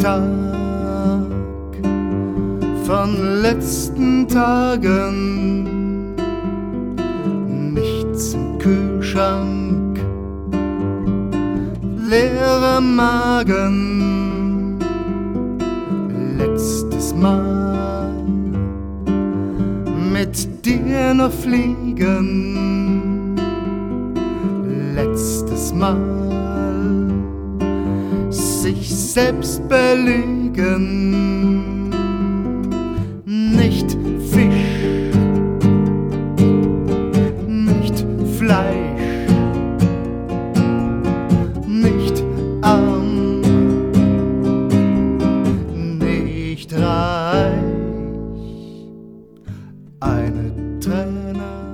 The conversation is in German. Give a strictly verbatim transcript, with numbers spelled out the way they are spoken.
Tag von letzten Tagen, nichts im Kühlschrank, leerer Magen, letztes Mal mit dir noch fliegen, letztes Mal sich selbst belügen, nicht Fisch, nicht Fleisch, nicht arm, nicht reich, eine Träne